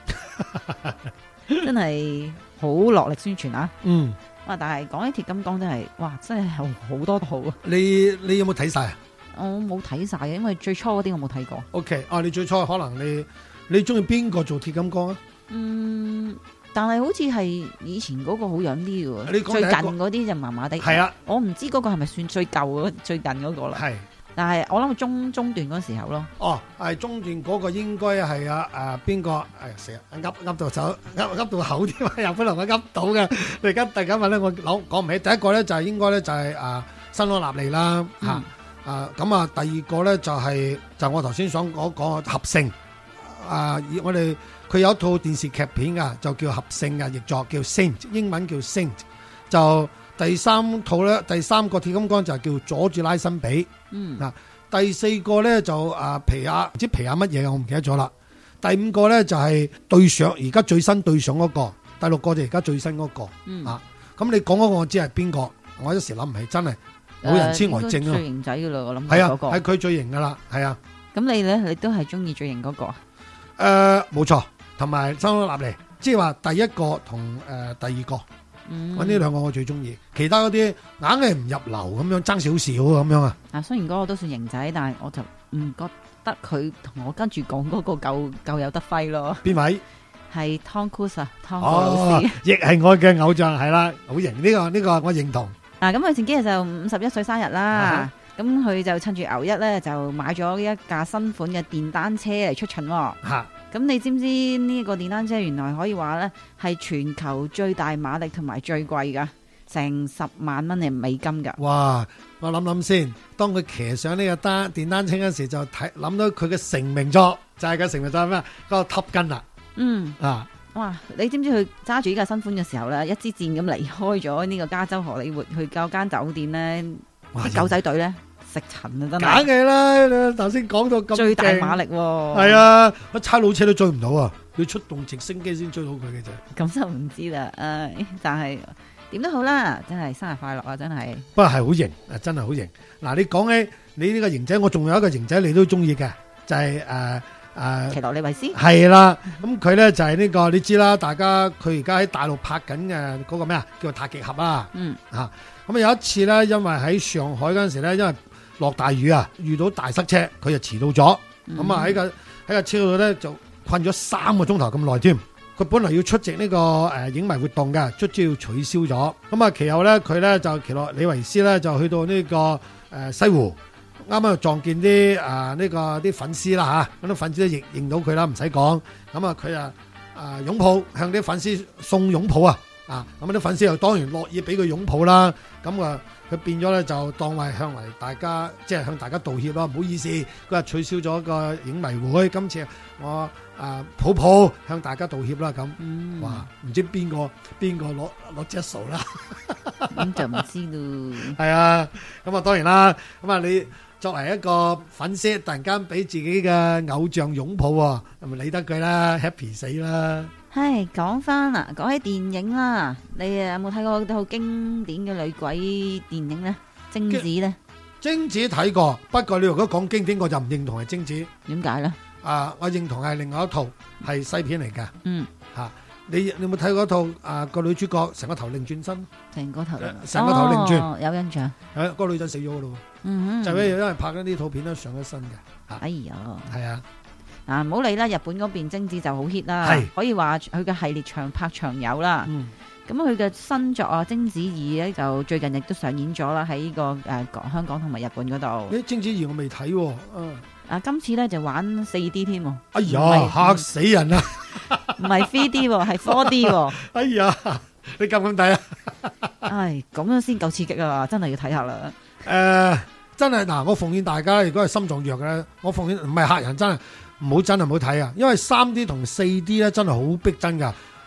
真係好落力宣傳啊！ 嗯， 哇！但係講起鐵金剛真係，哇，真係有好多套啊！ 你你有冇睇晒啊？ 我冇睇晒嘅，因為最初嗰啲我冇睇過。 OK，啊，你最初可能你你中意邊個做鐵金剛啊？ 嗯，但係好似係以前嗰個好樣啲嘅喎，最你講第一個近嗰啲就麻麻地。 係啊， 我唔知嗰個係咪算最舊嗰最近嗰個啦。 係， 但係我諗中中段嗰時候咯。 哦，係中段嗰個應該係啊誒邊個？誒成日噏噏到手，噏噏到口添啊！又本來我噏到嘅，你而家突然間問咧，我諗講唔起。第一個咧就係應該咧就係啊新安納利啦嚇。啊，咁啊，第二個咧就係就我頭先想講講合勝啊，我哋佢有一套電視劇片噶，就叫合勝嘅譯作叫 Saint， 英文叫 Saint。就第三套咧，第三個鐵金剛就叫佐住拉辛比。嗯，啊，第四個咧就啊皮亞，唔知皮亞乜嘢我唔記得咗啦。第五個咧就係對上而家最新對上嗰個，第六個就而家最新嗰個。嗯，啊，咁你講嗰個我知係邊個，我一時諗唔起，真係。冇人知呆症啊！ 最型仔噶啦，我諗係啊， 嗰個係佢最型噶啦，係啊。 咁你咧，你都係中意最型嗰個啊？ 誒，冇錯，同埋新安納利，即係話第一個同誒第二個，我呢兩個我最中意，其他嗰啲硬係唔入流咁樣，爭少少咁樣啊。 啊，雖然嗰個都算型仔，但係我就唔覺得佢同我跟住講嗰個夠夠有得揮咯。 邊位？ 係 Tom Cruise 啊，湯哥老師， 亦係我嘅偶像，係啦，好型呢個呢個我認同。 啊，咁佢前幾日就五十一歲生日啦，咁佢、啊、就趁住牛一咧，就買咗一架新款嘅電單車嚟出巡、哦。吓、啊，咁你知唔知呢個電單車原來可以話咧係全球最大馬力同埋最貴噶，成十萬蚊嘅美金噶。哇！ 我諗諗先，當佢騎上呢個單電單車嗰時，就睇諗到佢嘅成名作，就係、是、個成名作係咩？嗰、那個 Top Gun 啦。嗯啊。 哇！你知唔知佢揸住呢架新款嘅時候咧，一支箭咁離開咗呢個加州荷里活去救間酒店咧，啲狗仔隊咧食塵啊，真係。梗係啦，頭先講到咁最大馬力喎。係啊，我差佬車都追唔到啊，要出動直升機先追到佢嘅啫。咁就唔知啦，誒，但係點都好啦，真係生日快樂啊，真係。不過係好型啊，真係好型。嗱，你講起你呢個型仔，我仲有一個型仔你都中意嘅，就係誒。誒，奇洛李維斯係啦，咁佢咧就係呢個，你知啦，大家佢而家喺大陸拍緊嘅嗰個咩啊，叫做太極俠啊，嗯啊，咁啊有一次咧，因為喺上海嗰陣時咧，因為落大雨啊，遇到大塞車，佢就遲到咗，咁啊喺個喺個車度咧就困咗三個鐘頭咁耐添，佢本來要出席呢個誒影迷活動嘅，卒之要取消咗，咁啊其後咧佢咧就奇洛李維斯咧就去到呢個誒西湖。啱啱又撞見啲啊呢個啲粉絲啦嚇，咁啲粉絲都認認到佢啦，唔使講。咁啊佢啊啊擁抱向啲粉絲送擁抱啊，啊咁啲粉絲又當然樂意俾佢擁抱啦。咁啊佢變咗咧就當係向嚟大家即係向大家道歉咯，唔好意思，佢話取消咗個影迷會，今次我啊抱抱向大家道歉啦咁。嗯、哇！唔知邊個邊個攞攞隻數啦？咁就唔知咯。係啊，咁啊當然啦，咁啊你。作為一個粉絲，突然間俾自己嘅偶像擁抱喎，係咪理得佢啦 ？Happy 死啦！唉，講翻啦，講起電影啦，你有冇睇過套經典嘅女鬼電影咧？貞子咧？貞子睇過，不過你如果講經典，我就唔認同係貞子。點解咧？啊，我認同係另外一套係西片嚟㗎。嗯，嚇。你你有冇睇過一套啊？個女主角成個頭擰轉身，成個頭成個頭擰轉，有印象。係嗰個女仔死咗噶咯，嗯，就因為因為拍緊呢套片都上咗身嘅。哎呀，係啊，嗱唔好理啦，日本嗰邊貞子就好 hit 啦，係可以話佢嘅系列長拍長有啦。嗯，咁佢嘅新作啊，貞子二咧就最近亦都上演咗啦，喺呢個誒港香港同埋日本嗰度。誒，貞子二我未睇，嗯。啊！今次咧就玩四 D 添，哎呀嚇死人啊！唔係 three D 喎，係 four D 喎。哎呀，你敢唔敢睇啊？唉，咁樣先夠刺激啊！真係要睇下啦。誒，真係嗱，我奉勸大家，如果係心臟弱嘅咧，我奉勸唔係嚇人，真係唔好真係唔好睇啊！因為三 D 同四 D 咧真係好逼真㗎。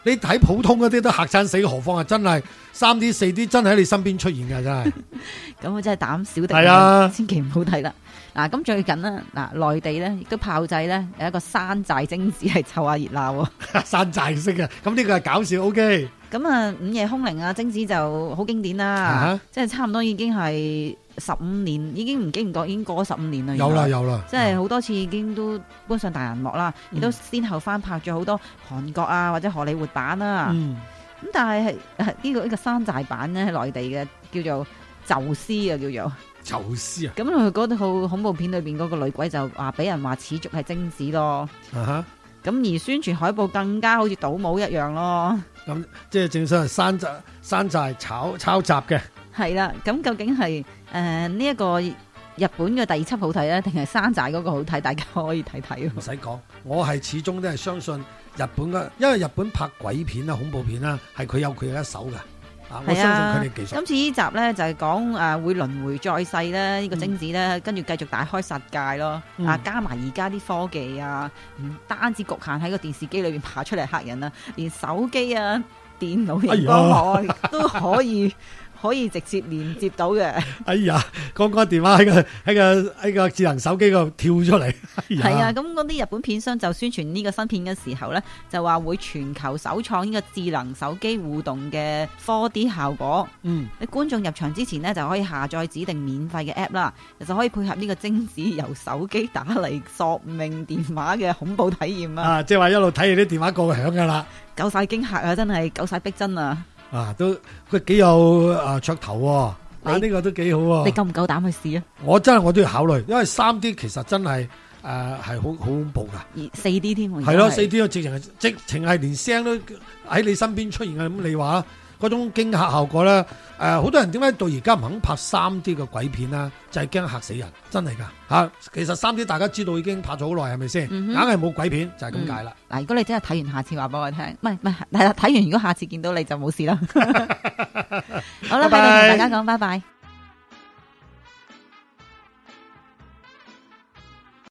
你睇普通嗰啲都嚇親死，何況係真係三 D 四 D 真係喺你身邊出現嘅，真係。 咁我真係膽小定係啊， 千祈唔好睇啦。嗱，咁最近咧，嗱內地咧亦都炮製咧有一個山寨貞子係湊下熱鬧喎。 山寨式嘅，咁呢個係搞笑 OK。 咁啊，午夜凶鈴啊，貞子就好經典啦， 啊、 即係差唔多已經係十五年，已經唔經唔覺已經過咗十五年啦。 有啦有啦， 即係好多次已經都搬上大銀幕啦，亦、嗯、都先後翻拍咗好多韓國啊或者荷里活版啦。咁、嗯、但係係呢個呢、這個山寨版咧，喺內地嘅叫做宙斯啊，叫做。 宙斯啊！ 咁佢嗰套恐怖片裏邊嗰個女鬼就話俾人話始終係貞子咯。咁、uh-huh. 而宣傳海報更加好似倒模一樣咯。咁即係正所謂山寨山寨炒抄襲嘅。係啦，咁究竟係誒呢一個日本嘅第二輯好睇咧，定係山寨嗰個好睇？大家可以睇睇。 唔使講，我係始終都係相信日本嘅，因為日本拍鬼片啊、恐怖片啦，係佢有佢嘅一手噶。啊、我相信佢哋技術。今次呢集咧就係講誒會輪迴再世咧，呢、這個貞子咧跟住繼續大開殺戒咯。嗯、啊加埋而家啲科技啊，唔單止局限喺個電視機裏邊爬出嚟嚇人啊，連手機啊、電腦熒光幕啊都可以。可以直接連接到嘅。 哎呀，剛剛電話喺個喺個喺個智能手機嗰度跳出嚟。 係啊，咁嗰啲日本片商就宣傳呢個新片嘅時候咧，就話會全球首創呢個智能手機互動嘅 四 D 效果。嗯，你觀眾入場之前呢，就可以下載指定免費嘅 app 啦，就可以配合呢個貞子由手機打嚟索命電話嘅恐怖體驗啊！ 啊，即係話一路睇住啲電話過響噶啦， 夠晒驚嚇啊！真係夠晒逼真啊！ 啊，都佢幾有啊噱頭喎，啊呢、這個都幾好喎。 你夠唔夠膽去試啊？ 我真係我都要考慮，因為三 D 其實真係誒係好好恐怖噶。 而四 D 添， 係咯，四 D 直情係直情係連聲都喺你身邊出現嘅。咁你話嗰種驚嚇效果咧，誒、呃、好多人點解到而家唔肯拍三 D 嘅鬼片啦？就係驚嚇死人，真係噶吓。其實三 D 大家知道已經拍咗好耐，係咪先？硬係冇鬼片就係咁解啦。嗱、嗯，如果你真係睇完，下次話俾我聽，唔係唔係係啦，睇完如果下次見到你就冇事啦。好啦，喺度同大家講，拜拜。